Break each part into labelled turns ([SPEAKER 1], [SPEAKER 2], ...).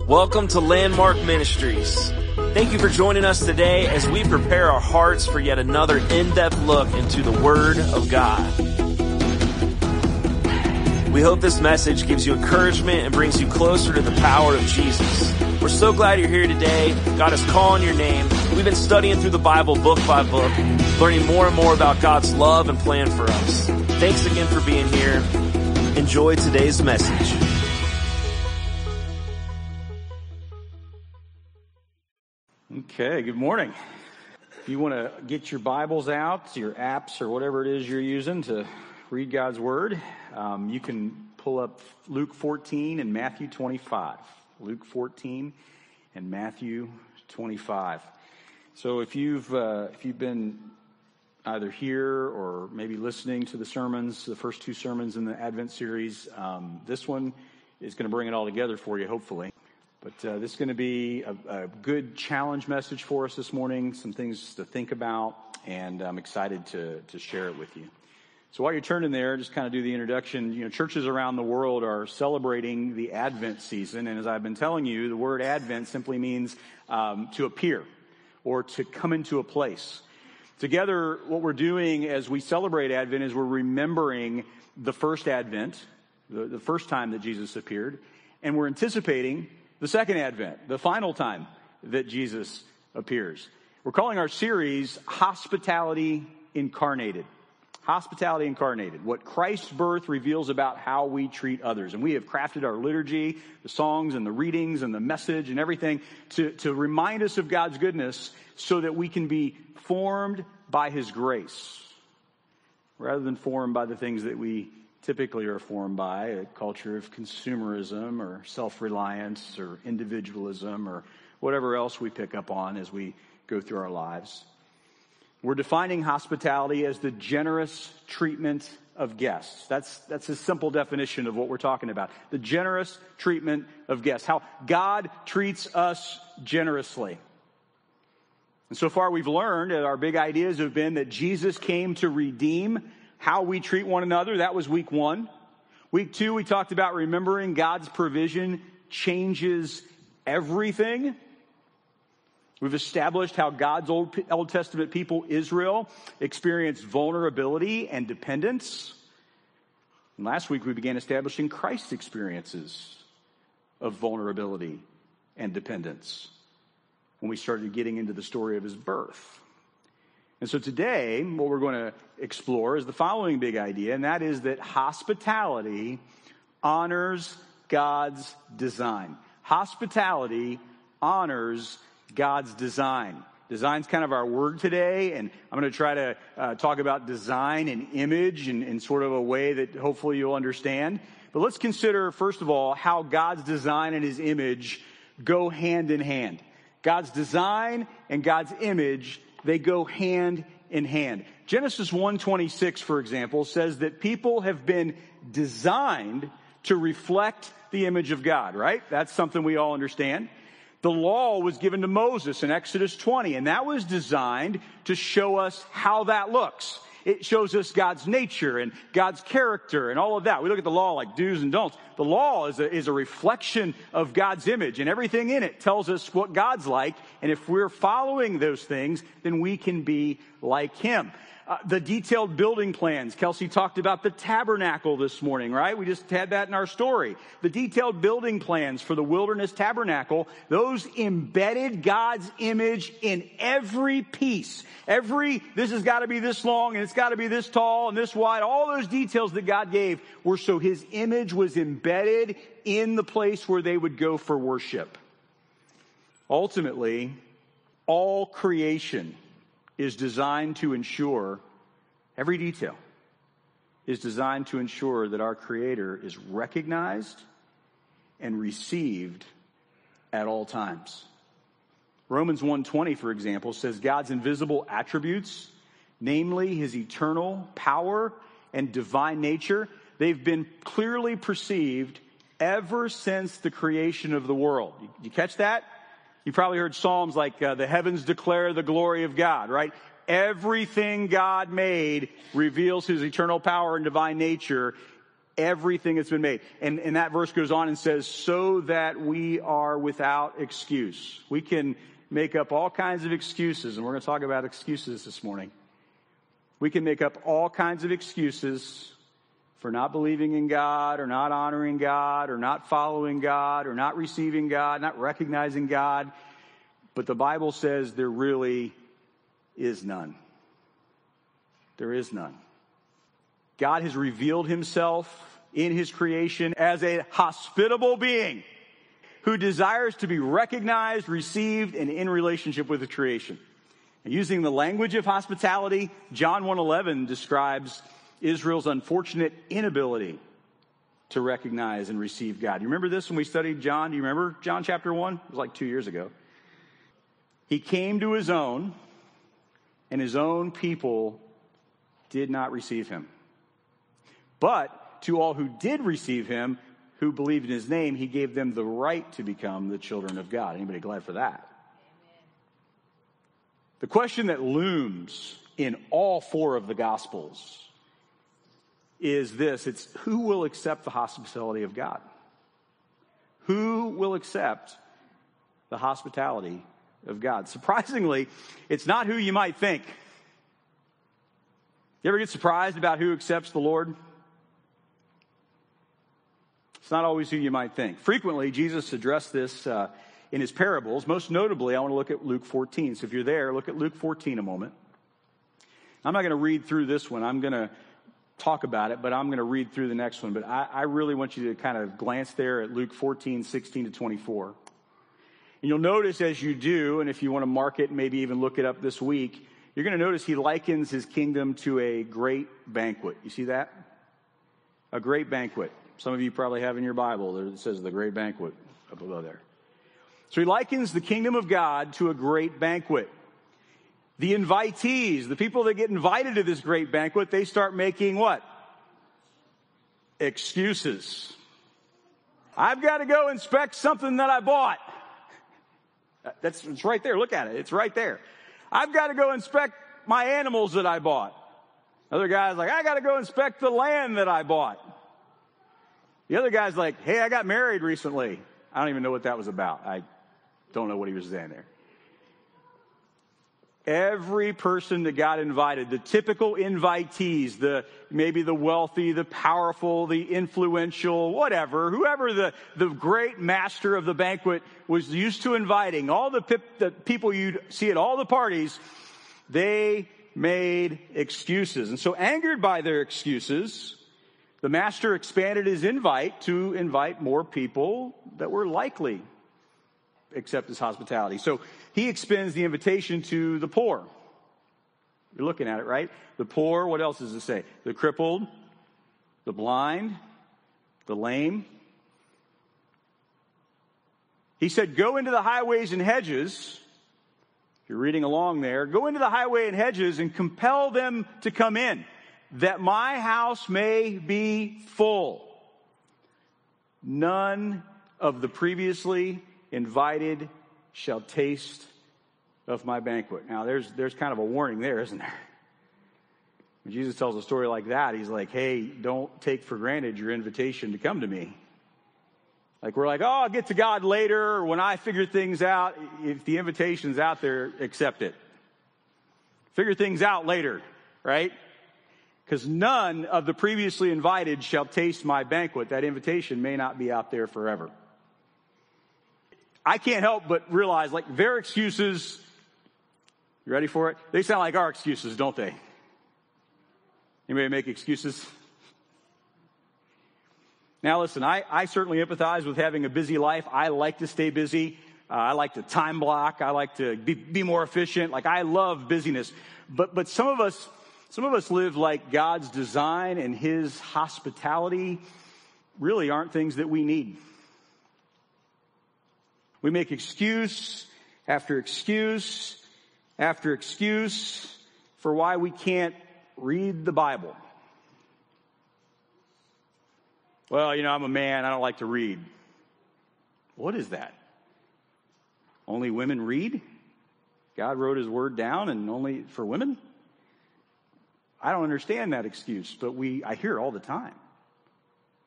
[SPEAKER 1] Welcome to Landmark Ministries. Thank you for joining us today as we prepare our hearts for yet another in-depth look into the Word of God. We hope this message gives you encouragement and brings you closer to the power of Jesus. We're so glad you're here today. God is calling your name. We've been studying through the Bible book by book, learning more and more about God's love and plan for us. Thanks again for being here. Enjoy today's message.
[SPEAKER 2] Okay, good morning. If you want to get your Bibles out, your apps, or whatever it is you're using to read God's Word, you can pull up Luke 14 and Matthew 25. Luke 14 and Matthew 25. So if you've been either here or maybe listening to the sermons, the first two sermons in the Advent series, this one is going to bring it all together for you, hopefully. But this is going to be a good challenge message for us this morning, some things to think about, and I'm excited to share it with you. So while you're turning there, just kind of do the introduction. You know, churches around the world are celebrating the Advent season, and as I've been telling you, the word Advent simply means to appear or to come into a place. Together, what we're doing as we celebrate Advent is we're remembering the first Advent, the first time that Jesus appeared, and we're anticipating the second Advent, the final time that Jesus appears. We're calling our series Hospitality Incarnated. Hospitality Incarnated. What Christ's birth reveals about how we treat others. And we have crafted our liturgy, the songs and the readings and the message and everything to remind us of God's goodness so that we can be formed by His grace rather than formed by the things that we typically are formed by, a culture of consumerism or self-reliance or individualism or whatever else we pick up on as we go through our lives. We're defining hospitality as the generous treatment of guests. That's a simple definition of what we're talking about. The generous treatment of guests. How God treats us generously. And so far we've learned that our big ideas have been that Jesus came to redeem how we treat one another. That was week 1. Week 2, we talked about remembering God's provision changes everything. We've established how God's Old Testament people, Israel, experienced vulnerability and dependence. And last week, we began establishing Christ's experiences of vulnerability and dependence when we started getting into the story of His birth. And so today, what we're going to explore is the following big idea, and that is that hospitality honors God's design. Hospitality honors God's design. Design's kind of our word today, and I'm going to try to talk about design and image in sort of a way that hopefully you'll understand. But let's consider, first of all, how God's design and His image go hand in hand. God's design and God's image, they go hand in hand. Genesis 1:26, for example, says that people have been designed to reflect the image of God, right? That's something we all understand. The law was given to Moses in Exodus 20, and that was designed to show us how that looks. It shows us God's nature and God's character and all of that. We look at the law like do's and don'ts. The law is a reflection of God's image, and everything in it tells us what God's like. And if we're following those things, then we can be like Him. The detailed building plans. Kelsey talked about the tabernacle this morning, right? We just had that in our story. The detailed building plans for the wilderness tabernacle, those embedded God's image in every piece. This has got to be this long and it's got to be this tall and this wide. All those details that God gave were so His image was embedded in the place where they would go for worship. Ultimately, all creation is designed to ensure, every detail is designed to ensure that our Creator is recognized and received at all times. Romans 1:20, for example, says God's invisible attributes, namely His eternal power and divine nature, they've been clearly perceived ever since the creation of the world. You catch that? You probably heard Psalms like the heavens declare the glory of God, right? Everything God made reveals His eternal power and divine nature. everything that's been made. And that verse goes on and says, so that we are without excuse. We can make up all kinds of excuses, and we're going to talk about excuses this morning. We can make up all kinds of excuses for not believing in God, or not honoring God, or not following God, or not receiving God, not recognizing God. But the Bible says there really is none. There is none. God has revealed himself in his creation as a hospitable being who desires to be recognized, received, and in relationship with the creation. And using the language of hospitality, John 1:11 describes Israel's unfortunate inability to recognize and receive God. You remember this when we studied John? Do you remember John chapter 1? It was like 2 years ago. He came to his own, and his own people did not receive him. But to all who did receive him, who believed in his name, he gave them the right to become the children of God. Anybody glad for that? Amen. The question that looms in all four of the Gospels is this. It's who will accept the hospitality of God? Who will accept the hospitality of God? Surprisingly, it's not who you might think. You ever get surprised about who accepts the Lord? It's not always who you might think. Frequently, Jesus addressed this in his parables. Most notably, I want to look at Luke 14. So if you're there, look at Luke 14 a moment. I'm not going to read through this one. I'm going to talk about it, but I'm going to read through the next one. But I really want you to kind of glance there at Luke 14, 16 to 24. And you'll notice as you do, and if you want to mark it, maybe even look it up this week, you're going to notice he likens his kingdom to a great banquet. You see that? A great banquet. Some of you probably have in your Bible that it says the great banquet up above there. So he likens the kingdom of God to a great banquet. The invitees, the people that get invited to this great banquet, they start making what? Excuses. I've got to go inspect something that I bought. It's right there. Look at it. It's right there. I've got to go inspect my animals that I bought. Other guy's like, I got to go inspect the land that I bought. The other guy's like, hey, I got married recently. I don't even know what that was about. I don't know what he was saying there. Every person that got invited, the typical invitees, maybe the wealthy, the powerful, the influential, whatever, whoever the great master of the banquet was used to inviting, all the people you'd see at all the parties, they made excuses. And so angered by their excuses, the master expanded his invite to invite more people that were likely accept his hospitality. So he extends the invitation to the poor. You're looking at it, right? The poor, what else does it say? The crippled, the blind, the lame. He said, go into the highways and hedges. If you're reading along there, go into the highway and hedges and compel them to come in, that my house may be full. None of the previously invited shall taste of my banquet. Now, there's kind of a warning there, isn't there? When Jesus tells a story like that, he's like, hey, don't take for granted your invitation to come to me. Like, we're like, oh, I'll get to God later, or when I figure things out. If the invitation's out there, accept it. Figure things out later, right? Because none of the previously invited shall taste my banquet. That invitation may not be out there forever. I can't help but realize, like, their excuses, you ready for it? They sound like our excuses, don't they? Anybody make excuses? Now, listen, I certainly empathize with having a busy life. I like to stay busy. I like to time block. I like to be more efficient. Like, I love busyness. But some of us live like God's design and his hospitality really aren't things that we need. We make excuse after excuse after excuse for why we can't read the Bible. Well, I'm a man. I don't like to read. What is that? Only women read? God wrote his word down and only for women? I don't understand that excuse, but I hear it all the time.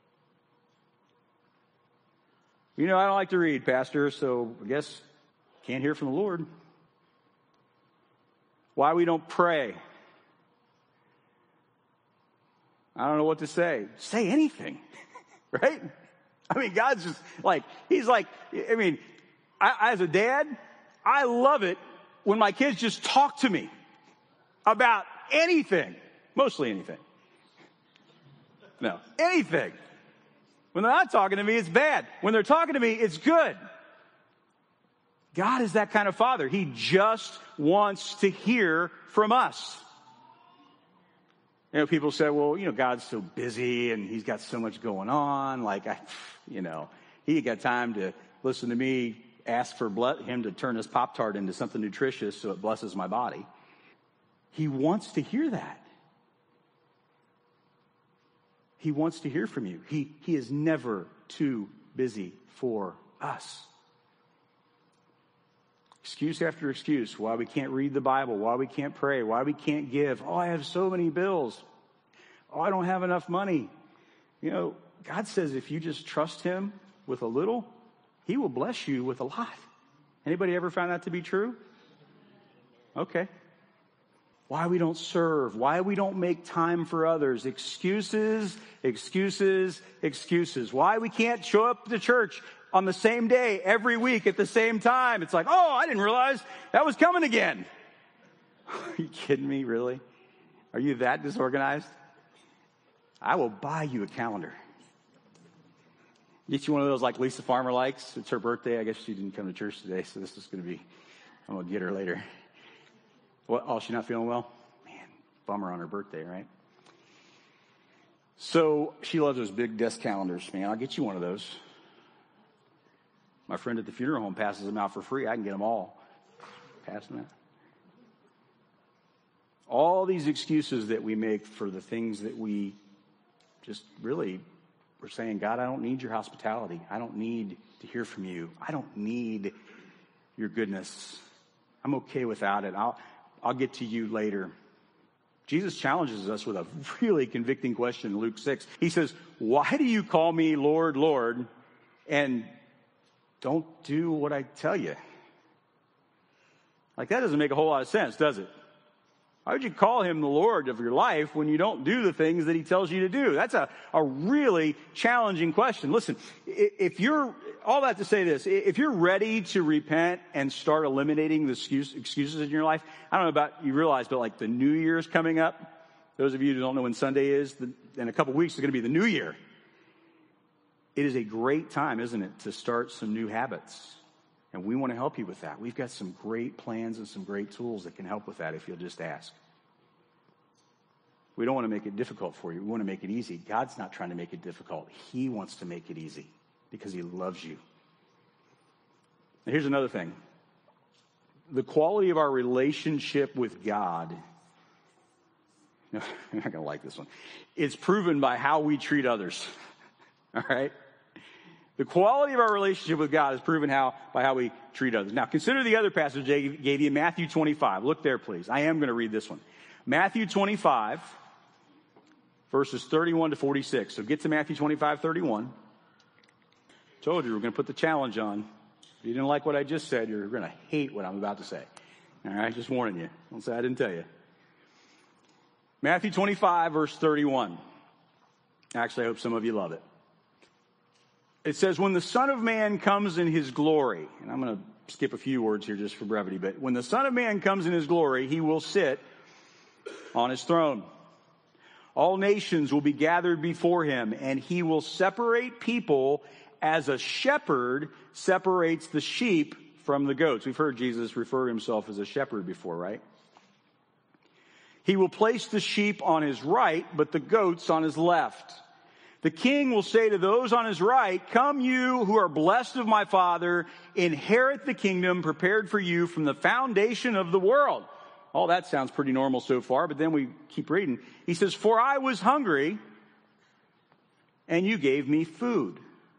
[SPEAKER 2] I don't like to read, Pastor, so I guess can't hear from the Lord. Why we don't pray. I don't know what to say. Say anything, right? God's just he's like, as a dad, I love it when my kids just talk to me about anything, mostly anything. No, anything. When they're not talking to me, it's bad. When they're talking to me, it's good. God is that kind of father. He just wants to hear from us. People say, well, God's so busy and he's got so much going on. He got time to listen to me ask for him to turn his Pop-Tart into something nutritious so it blesses my body. He wants to hear that. He wants to hear from you. He is never too busy for us. Excuse after excuse why we can't read the Bible, why we can't pray, why we can't give. Oh, I have so many bills. Oh, I don't have enough money. God says if you just trust him with a little, he will bless you with a lot. Anybody ever found that to be true? Okay. Why we don't serve, why we don't make time for others. Excuses, excuses, excuses. Why we can't show up to church on the same day every week at the same time. It's like, oh, I didn't realize that was coming again. Are you kidding me, really? Are you that disorganized? I will buy you a calendar. Get you one of those like Lisa Farmer likes. It's her birthday. I guess she didn't come to church today, so this is going to be, I'm going to get her later. What? Oh, she's not feeling well? Man, bummer on her birthday, right? So she loves those big desk calendars, man. I'll get you one of those. My friend at the funeral home passes them out for free. I can get them all. Pass them out. All these excuses that we make for the things that we just really, we're saying, God, I don't need your hospitality. I don't need to hear from you. I don't need your goodness. I'm okay without it. I'll get to you later. Jesus challenges us with a really convicting question in Luke 6. He says, why do you call me Lord, Lord, and don't do what I tell you? That doesn't make a whole lot of sense, does it? Why would you call him the Lord of your life when you don't do the things that he tells you to do? That's a really challenging question. Listen, if you're, all that to say this, if you're ready to repent and start eliminating the excuses in your life, I don't know about you realize, but the New Year's coming up. Those of you who don't know when Sunday is, in a couple weeks is going to be the New Year. It is a great time, isn't it, to start some new habits. And we want to help you with that. We've got some great plans and some great tools that can help with that if you'll just ask. We don't want to make it difficult for you. We want to make it easy. God's not trying to make it difficult. He wants to make it easy because he loves you. Now, here's another thing. The quality of our relationship with God, you're not going to like this one, it's proven by how we treat others. All right? The quality of our relationship with God is proven by how we treat others. Now, consider the other passage I gave you, Matthew 25. Look there, please. I am going to read this one. Matthew 25, verses 31 to 46. So get to Matthew 25, 31. Told you we're going to put the challenge on. If you didn't like what I just said, you're going to hate what I'm about to say. All right? Just warning you. Don't say I didn't tell you. Matthew 25, verse 31. Actually, I hope some of you love it. It says, when the Son of Man comes in his glory, and I'm going to skip a few words here just for brevity, but when the Son of Man comes in his glory, he will sit on his throne. All nations will be gathered before him, and he will separate people as a shepherd separates the sheep from the goats. We've heard Jesus refer to himself as a shepherd before, right? He will place the sheep on his right, but the goats on his left. The king will say to those on his right, come you who are blessed of my Father, inherit the kingdom prepared for you from the foundation of the world. All that sounds pretty normal so far, but then we keep reading. He says, for I was hungry, and you gave me food.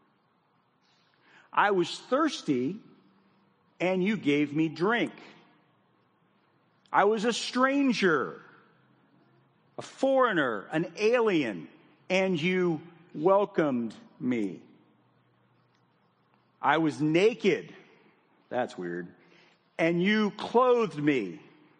[SPEAKER 2] I was thirsty, and you gave me drink. I was a stranger, a foreigner, an alien, and you welcomed me. I was naked. That's weird. And you clothed me.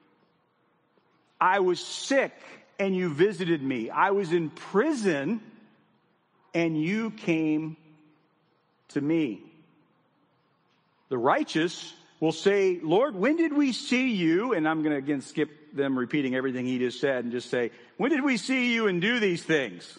[SPEAKER 2] I was sick and you visited me. I was in prison and you came to me. The righteous will say, Lord, when did we see you? And I'm going to again skip them repeating everything he just said and just say, when did we see you and do these things?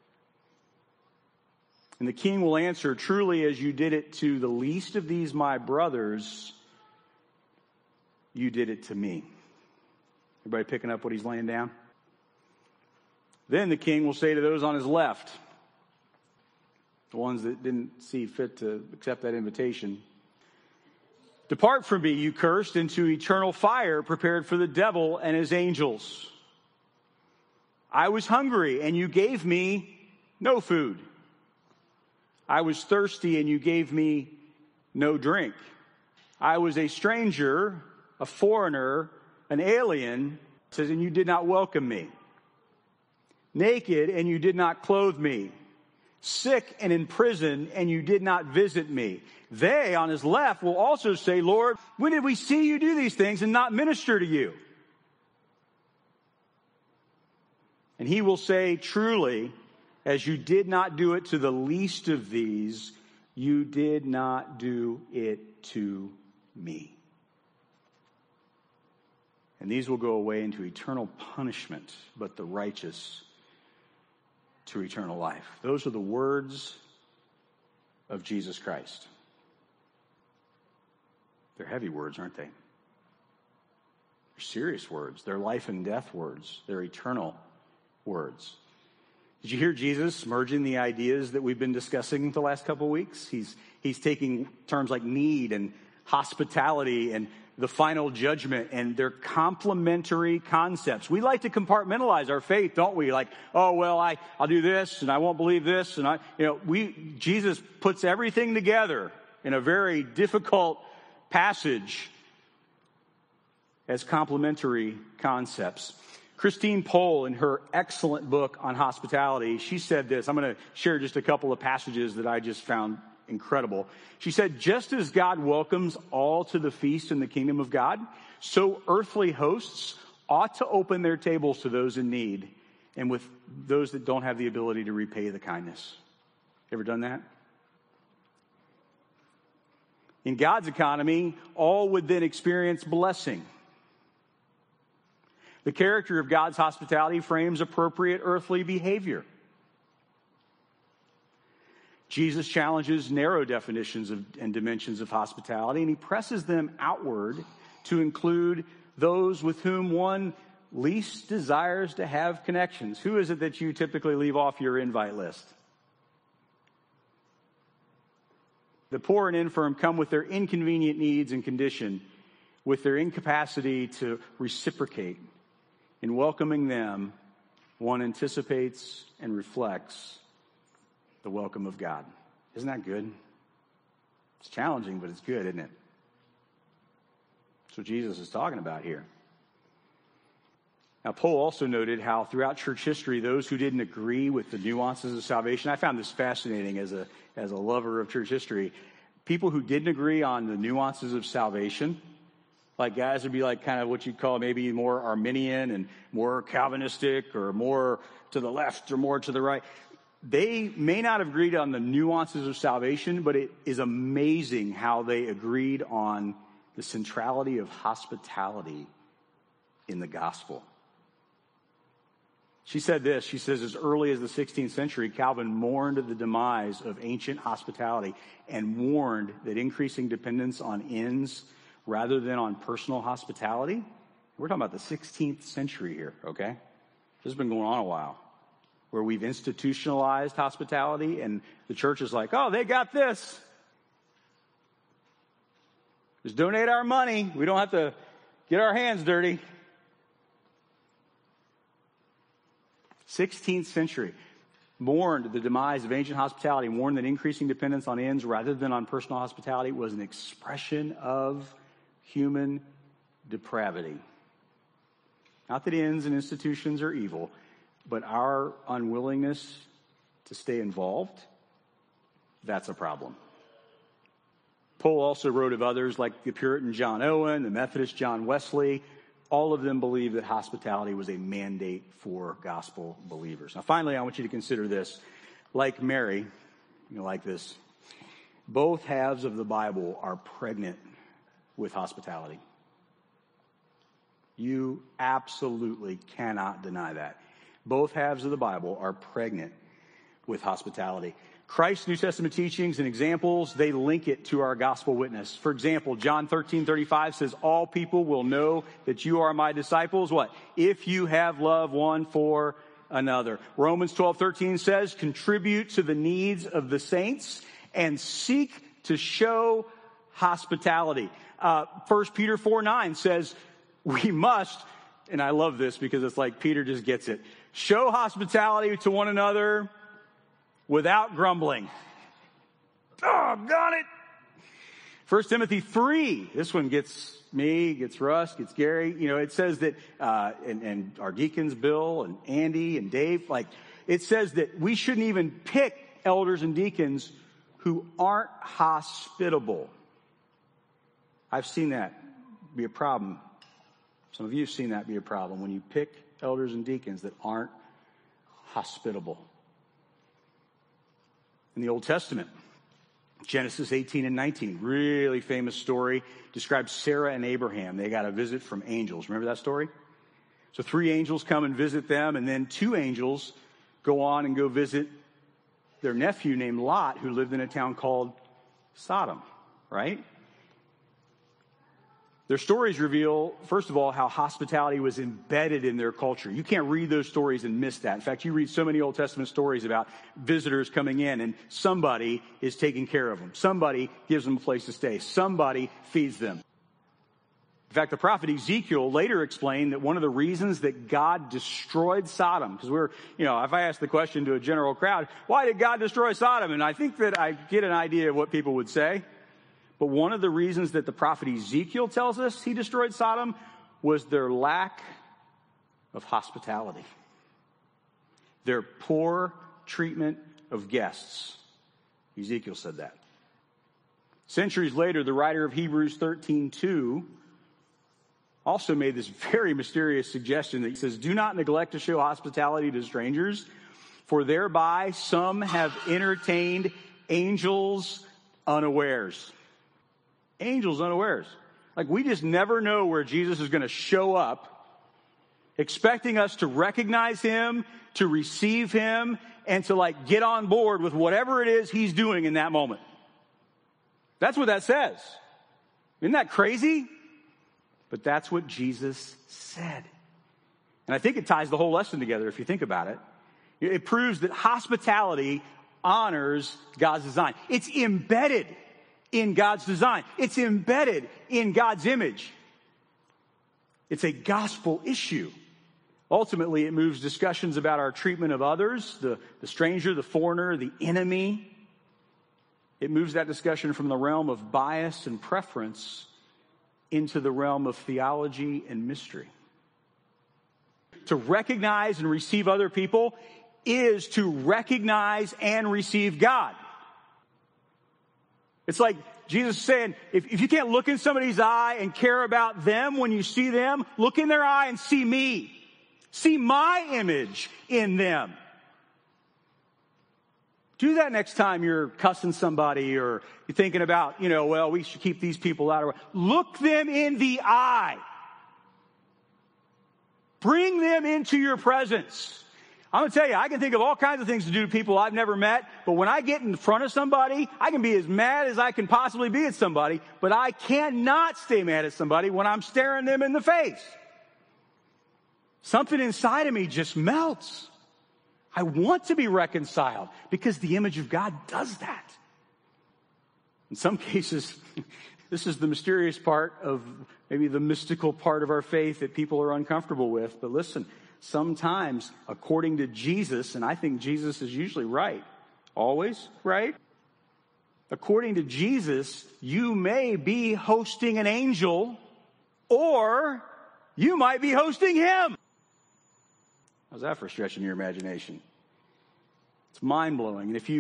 [SPEAKER 2] And the king will answer, truly as you did it to the least of these my brothers, you did it to me. Everybody picking up what he's laying down? Then the king will say to those on his left, the ones that didn't see fit to accept that invitation, depart from me, you cursed, into eternal fire prepared for the devil and his angels. I was hungry and you gave me no food. I was thirsty and you gave me no drink. I was a stranger, a foreigner, an alien, it says, and you did not welcome me. Naked and you did not clothe me. Sick and in prison and you did not visit me. They on his left will also say, Lord, when did we see you do these things and not minister to you? And he will say, truly, as you did not do it to the least of these, you did not do it to me. And these will go away into eternal punishment, but the righteous to eternal life. Those are the words of Jesus Christ. They're heavy words, aren't they? They're serious words. They're life and death words. They're eternal words. Did you hear Jesus merging the ideas that we've been discussing the last couple of weeks? He's taking terms like need and hospitality and the final judgment, and they're complementary concepts. We like to compartmentalize our faith, don't we? Like, oh, well, I'll do this and I won't believe this. And Jesus puts everything together in a very difficult passage as complementary concepts. Christine Pohl, in her excellent book on hospitality, she said this. I'm going to share just a couple of passages that I just found incredible. She said, just as God welcomes all to the feast in the kingdom of God, so earthly hosts ought to open their tables to those in need and with those that don't have the ability to repay the kindness. Ever done that? In God's economy, all would then experience blessing. The character of God's hospitality frames appropriate earthly behavior. Jesus challenges narrow definitions and dimensions of hospitality, and he presses them outward to include those with whom one least desires to have connections. Who is it that you typically leave off your invite list? The poor and infirm come with their inconvenient needs and condition, with their incapacity to reciprocate. In welcoming them, one anticipates and reflects the welcome of God. Isn't that good? It's challenging, but it's good, isn't it? That's what Jesus is talking about here. Now, Pohl also noted how throughout church history, those who didn't agree with the nuances of salvation, I found this fascinating as a lover of church history. People who didn't agree on the nuances of salvation, like guys would be like kind of what you'd call maybe more Arminian and more Calvinistic or more to the left or more to the right. They may not have agreed on the nuances of salvation, but it is amazing how they agreed on the centrality of hospitality in the gospel. She said this, she says, as early as the 16th century, Calvin mourned the demise of ancient hospitality and warned that increasing dependence on inns rather than on personal hospitality. We're talking about the 16th century here, okay? This has been going on a while, where we've institutionalized hospitality and the church is like, oh, they got this. Just donate our money. We don't have to get our hands dirty. 16th century mourned the demise of ancient hospitality, warned that increasing dependence on inns rather than on personal hospitality was an expression of human depravity. Not that inns and institutions are evil, but our unwillingness to stay involved, that's a problem. Pohl also wrote of others like the Puritan John Owen, the Methodist John Wesley. All of them believed that hospitality was a mandate for gospel believers. Now, finally, I want you to consider this. Like Mary, like this, both halves of the Bible are pregnant with hospitality. You absolutely cannot deny that. Both halves of the Bible are pregnant with hospitality. Christ's New Testament teachings and examples, they link it to our gospel witness. For example, John 13:35 says, all people will know that you are my disciples. What? If you have love one for another. Romans 12:13 says, contribute to the needs of the saints and seek to show hospitality. 1 Peter 4:9 says, we must, and I love this because it's like Peter just gets it, show hospitality to one another without grumbling. Oh, got it. 1 Timothy 3. This one gets me, gets Russ, gets Gary. It says that, and our deacons, Bill and Andy and Dave, it says that we shouldn't even pick elders and deacons who aren't hospitable. I've seen that be a problem. Some of you have seen that be a problem when you pick elders and deacons that aren't hospitable. In the Old Testament, Genesis 18 and 19, really famous story, describes Sarah and Abraham. They got a visit from angels. Remember that story? So 3 angels come and visit them, and then 2 angels go on and go visit their nephew named Lot, who lived in a town called Sodom, right? Their stories reveal, first of all, how hospitality was embedded in their culture. You can't read those stories and miss that. In fact, you read so many Old Testament stories about visitors coming in and somebody is taking care of them. Somebody gives them a place to stay. Somebody feeds them. In fact, the prophet Ezekiel later explained that one of the reasons that God destroyed Sodom, because if I ask the question to a general crowd, why did God destroy Sodom? And I think that I get an idea of what people would say. But one of the reasons that the prophet Ezekiel tells us he destroyed Sodom was their lack of hospitality. Their poor treatment of guests. Ezekiel said that. Centuries later, the writer of Hebrews 13:2 also made this very mysterious suggestion that he says, do not neglect to show hospitality to strangers, for thereby some have entertained angels unawares. Angels unawares. We just never know where Jesus is going to show up, expecting us to recognize him, to receive him, and to get on board with whatever it is he's doing in that moment. That's what that says. Isn't that crazy? But that's what Jesus said. And I think it ties the whole lesson together if you think about it. It proves that hospitality honors God's design. It's embedded in God's design. It's embedded in God's image. It's a gospel issue. Ultimately, it moves discussions about our treatment of others, the stranger, the foreigner, the enemy. It moves that discussion from the realm of bias and preference into the realm of theology and mystery. To recognize and receive other people is to recognize and receive God. It's like Jesus is saying, if you can't look in somebody's eye and care about them when you see them, look in their eye and see me. See my image in them. Do that next time you're cussing somebody or you're thinking about, we should keep these people out of our way. Look them in the eye. Bring them into your presence. I'm going to tell you, I can think of all kinds of things to do to people I've never met, but when I get in front of somebody, I can be as mad as I can possibly be at somebody, but I cannot stay mad at somebody when I'm staring them in the face. Something inside of me just melts. I want to be reconciled because the image of God does that. In some cases, this is the mysterious part of maybe the mystical part of our faith that people are uncomfortable with. But listen, sometimes, according to Jesus, and I think Jesus is usually right, always right? According to Jesus, you may be hosting an angel, or you might be hosting him. How's that for stretching your imagination? It's mind-blowing. And if you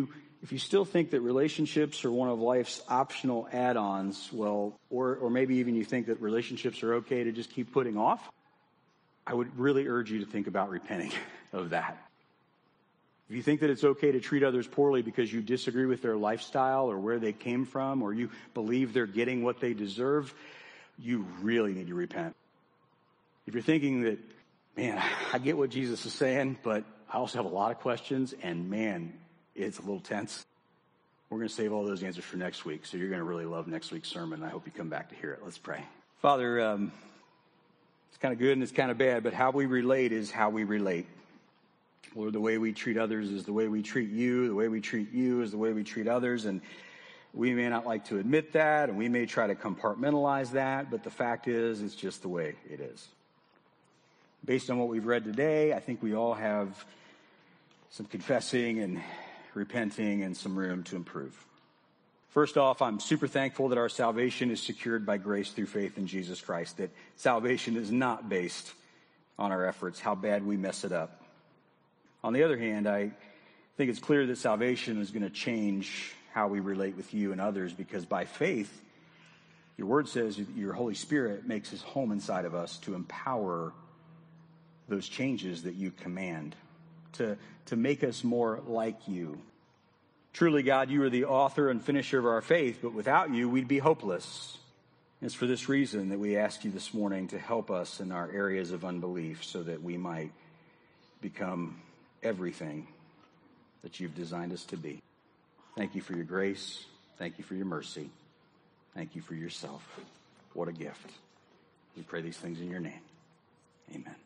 [SPEAKER 2] If you still think that relationships are one of life's optional add-ons, well, or maybe even you think that relationships are okay to just keep putting off, I would really urge you to think about repenting of that. If you think that it's okay to treat others poorly because you disagree with their lifestyle or where they came from, or you believe they're getting what they deserve, you really need to repent. If you're thinking that, man, I get what Jesus is saying, but I also have a lot of questions, and man, it's a little tense, we're going to save all those answers for next week, so you're going to really love next week's sermon. I hope you come back to hear it. Let's pray. Father, it's kind of good and it's kind of bad, but how we relate is how we relate. Lord, the way we treat others is the way we treat you. The way we treat you is the way we treat others. And we may not like to admit that, and we may try to compartmentalize that, but the fact is, it's just the way it is. Based on what we've read today, I think we all have some confessing and repenting and some room to improve. First off, I'm super thankful that our salvation is secured by grace through faith in Jesus Christ, that salvation is not based on our efforts, how bad we mess it up. On the other hand, I think it's clear that salvation is going to change how we relate with you and others, because by faith, your word says your Holy Spirit makes his home inside of us to empower those changes that you command, to make us more like you. Truly, God, you are the author and finisher of our faith, but without you, we'd be hopeless. It's for this reason that we ask you this morning to help us in our areas of unbelief so that we might become everything that you've designed us to be. Thank you for your grace. Thank you for your mercy. Thank you for yourself. What a gift. We pray these things in your name. Amen.